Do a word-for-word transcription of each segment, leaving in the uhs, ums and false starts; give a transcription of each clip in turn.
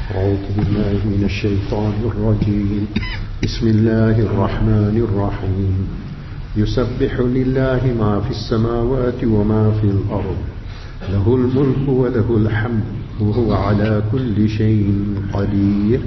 أعوذ بالله من الشيطان الرجيم بسم الله الرحمن الرحيم يسبح لله ما في السماوات وما في الأرض له الملك وله الحمد وهو على كل شيء قدير.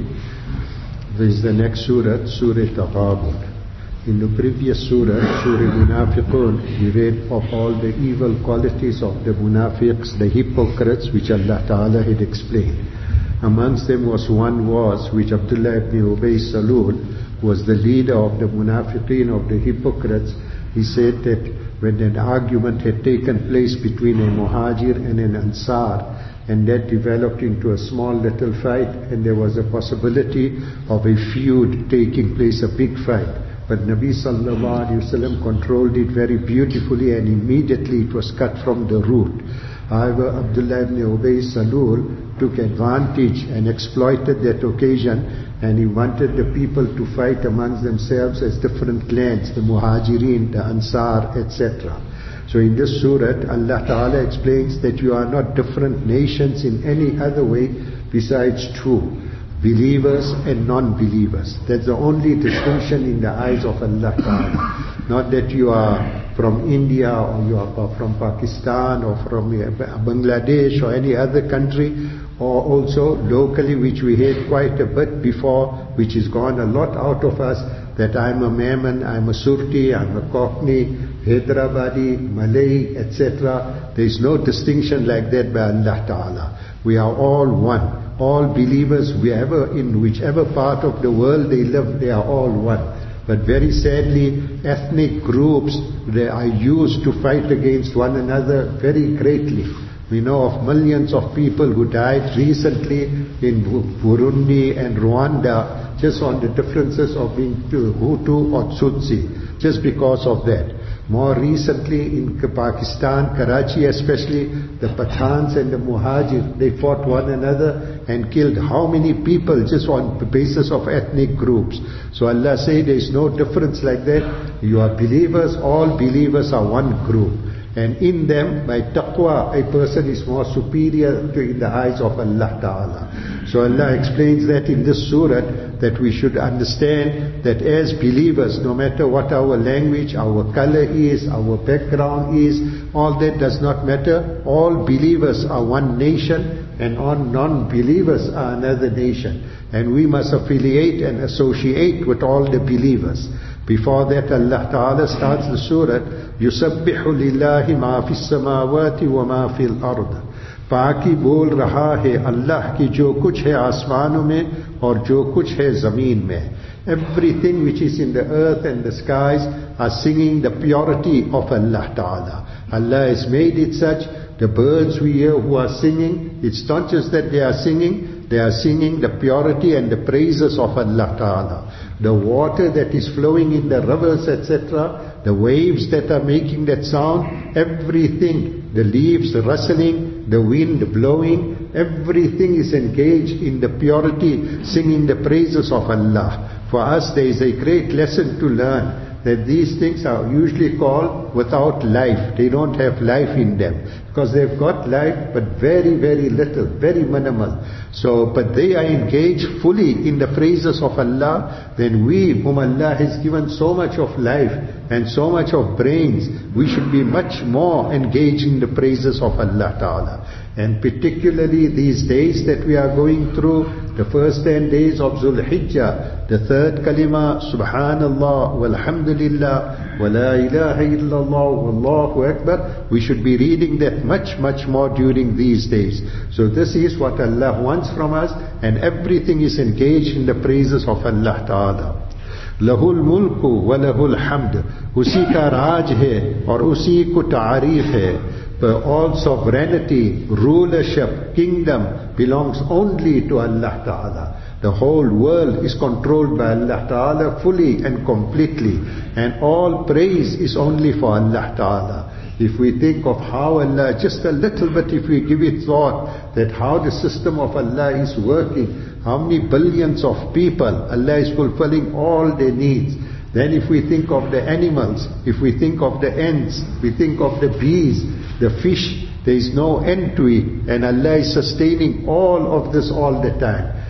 This is the next surah, Surah Taghabun. In the previous surah, Surah Munafiqun, we read of all the evil qualities of the munafiqs, the hypocrites, which Allah Ta'ala had explained. Amongst them was one was, which Abdullah ibn Ubay Salul was the leader of the munafiqeen, of the hypocrites. He said that when an argument had taken place between a muhajir and an ansar, and that developed into a small little fight, and there was a possibility of a feud taking place, a big fight. But Nabi sallallahu alayhi wa sallam controlled it very beautifully, and immediately it was cut from the root. However, Abdullah ibn Ubay Salul took advantage and exploited that occasion, and he wanted the people to fight amongst themselves as different clans, the Muhajirin, the Ansar, et cetera. So in this surah, Allah Ta'ala explains that you are not different nations in any other way besides two, believers and non-believers. That's the only distinction in the eyes of Allah Ta'ala. Not that you are from India, or you are from Pakistan, or from Bangladesh, or any other country, or also locally, which we had quite a bit before, which has gone a lot out of us, that I'm a Memon, I'm a Surti, I'm a Cockney, Hyderabadi, Malay, et cetera. There is no distinction like that by Allah Ta'ala. We are all one. All believers, wherever, in whichever part of the world they live, they are all one. But very sadly, ethnic groups, they are used to fight against one another very greatly. We know of millions of people who died recently in Burundi and Rwanda just on the differences of being Hutu or Tutsi, just because of that. More recently in Pakistan, Karachi especially, the Pathans and the Muhajir, they fought one another and killed how many people just on the basis of ethnic groups. So Allah said there is no difference like that. You are believers, all believers are one group. And in them, by taqwa, a person is more superior to in the eyes of Allah Ta'ala. So Allah explains that in this surah, that we should understand that as believers, no matter what our language, our color is, our background is, all that does not matter. All believers are one nation, and all non-believers are another nation. And we must affiliate and associate with all the believers. Before that, Allah Ta'ala starts the surah, يُسَبِّحُ لِلَّهِ مَا فِي السَّمَاوَاتِ وَمَا فِي الْأَرْضِ. पाकी बोल रहा है अल्लाह की जो कुछ है आसमानों में और जो कुछ है जमीन में. Everything which is in the earth and the skies are singing the purity of Allah Ta'ala. Allah has made it such, the birds we hear who are singing, it's not just that they are singing, they are singing the purity and the praises of Allah Ta'ala. The water that is flowing in the rivers, et cetera, the waves that are making that sound, everything, the leaves rustling, the wind blowing, everything is engaged in the purity, singing the praises of Allah. For us there is a great lesson to learn, that these things are usually called without life. They don't have life in them, because they've got life but very, very little, very minimal. So, but they are engaged fully in the praises of Allah. Then we, whom Allah has given so much of life and so much of brains, we should be much more engaged in the praises of Allah Ta'ala. And particularly these days that we are going through, the first ten days of Zul Hijjah, the third kalima, Subhanallah, Walhamdulillah, Wa la ilaha illallah, Wallahu Akbar, we should be reading that much, much more during these days. So this is what Allah wants from us, and everything is engaged in the praises of Allah Ta'ala. Lahul mulku wa lahul hamd. Usi ka raj hai aur usi ko ta'arif hai. But all sovereignty, rulership, kingdom belongs only to Allah Ta'ala. The whole world is controlled by Allah Ta'ala fully and completely. And all praise is only for Allah Ta'ala. If we think of how Allah, just a little bit if we give it thought, that how the system of Allah is working, how many billions of people, Allah is fulfilling all their needs. Then if we think of the animals, if we think of the ants, we think of the bees, the fish, there is no end to it, and Allah is sustaining all of this all the time.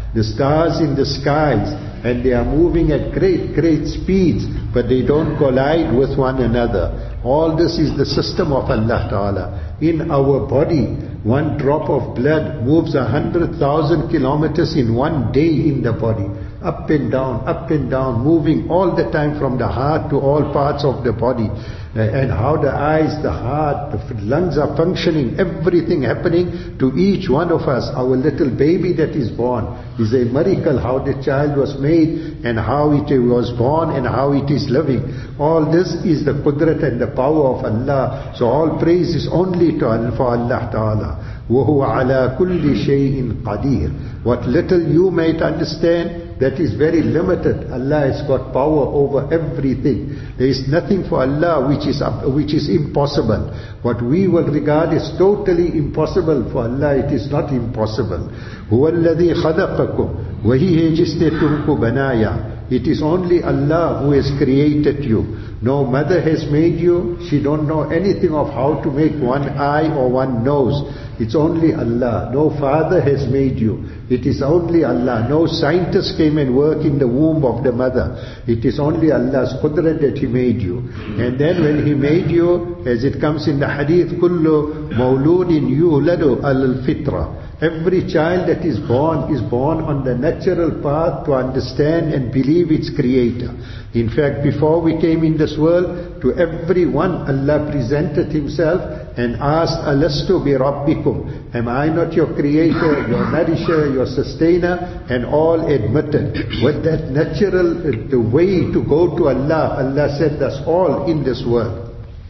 The stars in the skies, and they are moving at great, great speeds, but they don't collide with one another. All this is the system of Allah Ta'ala. In our body, one drop of blood moves a hundred thousand kilometers in one day in the body. Up and down, up and down, moving all the time from the heart to all parts of the body. And how the eyes, the heart, the lungs are functioning, everything happening to each one of us. Our little baby that is born is a miracle, how the child was made and how it was born and how it is living. All this is the qudrat and the power of Allah. So all praise is only to Allah, for Allah Ta'ala. وَهُوَ عَلَى كُلِّ شَيْءٍ قَدِيرٍ. What little you might understand, that is very limited. Allah has got power over everything. There is nothing for Allah which is which is impossible. What we will regard as totally impossible, for Allah it is not impossible. هُوَ الَّذِي خَلَقَكُمْ وَهِي है जिसने तुमको बनाया. It is only Allah who has created you. No mother has made you. She don't know anything of how to make one eye or one nose. It's only Allah. No father has made you. It is only Allah. No scientist came and worked in the womb of the mother. It is only Allah's qudrat that He made you. And then when He made you, as it comes in the hadith, kullu mawludin yuladu al-fitra. Every child that is born is born on the natural path to understand and believe its creator. In fact, before we came in this world, to everyone Allah presented Himself and asked, Alastu bi rabbikum? Am I not your creator, your nourisher, your sustainer? And all admitted. With that natural, the way to go to Allah, Allah sent us all in this world.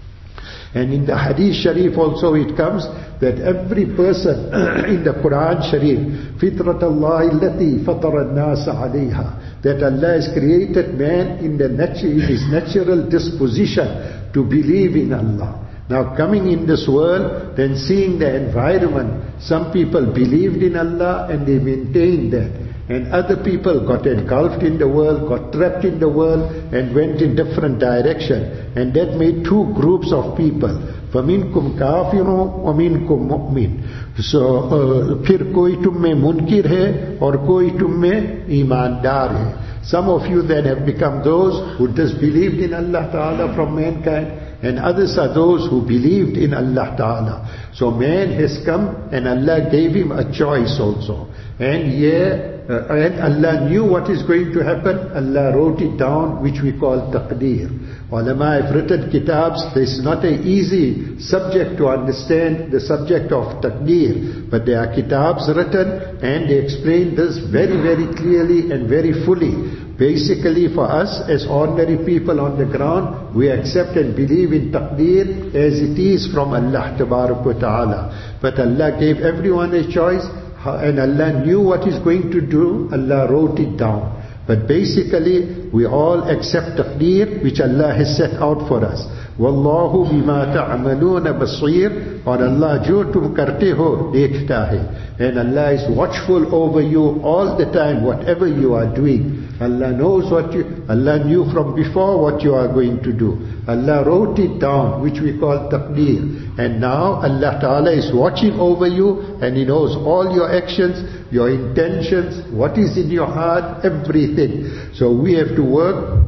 And in the Hadith Sharif also it comes that every person in the Quran Sharif, فِطْرَةَ اللَّهِ الَّتِي فَطَرَ النَّاسَ عَلَيْهَا, that Allah has created man in, the natu- in his natural disposition to believe in Allah. Now coming in this world, then seeing the environment, some people believed in Allah and they maintained that. And other people got engulfed in the world, got trapped in the world and went in different direction. And that made two groups of people. فَمِنْكُمْ كَافِرٌ وَمِنْكُمْ مُؤْمِنٌ. So, फिर कोई तुम में मुनकिर है और कोई तुम में ईमानदार है. Some of you then have become those who disbelieved in Allah Ta'ala from mankind, and others are those who believed in Allah Ta'ala. So man has come and Allah gave him a choice also. And yeah, uh, and Allah knew what is going to happen. Allah wrote it down, which we call taqdeer. Ulama have written kitabs. This is not an easy subject to understand, the subject of taqdeer. But there are kitabs written and they explain this very, very clearly and very fully. Basically for us as ordinary people on the ground, we accept and believe in taqdeer as it is from Allah Tabarak wa Ta'ala. But Allah gave everyone a choice and Allah knew what He's going to do. Allah wrote it down. But basically we all accept taqdeer which Allah has set out for us. Wallahu bima ta'amaluna basir. और Allah जो तुम करते हो देखता है. And Allah is watchful over you all the time, whatever you are doing. Allah knows what you, Allah knew from before what you are going to do. Allah wrote it down, which we call taqdeer. And now Allah Ta'ala is watching over you and He knows all your actions, your intentions, what is in your heart, everything. So we have to work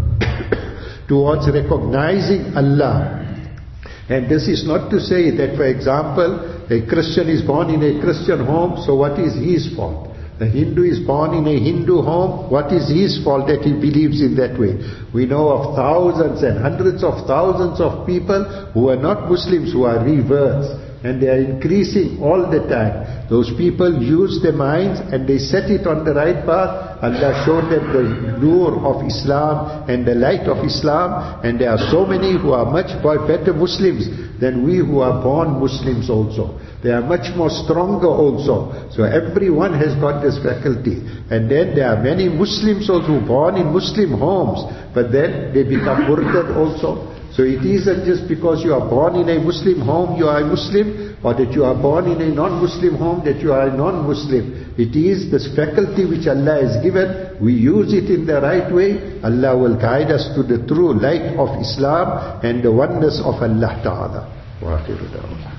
towards recognizing Allah. And this is not to say that, for example, a Christian is born in a Christian home, so what is his fault? The Hindu is born in a Hindu home, what is his fault that he believes in that way? We know of thousands and hundreds of thousands of people who are not Muslims, who are reverts. And they are increasing all the time. Those people use their minds and they set it on the right path. Allah showed them the nur of Islam and the light of Islam. And there are so many who are much better Muslims than we who are born Muslims also. They are much more stronger also. So everyone has got this faculty. And then there are many Muslims also who are born in Muslim homes, but then they become murtad also. So it isn't just because you are born in a Muslim home you are a Muslim, or that you are born in a non-Muslim home that you are a non-Muslim. It is this faculty which Allah has given. We use it in the right way. Allah will guide us to the true light of Islam and the oneness of Allah Ta'ala.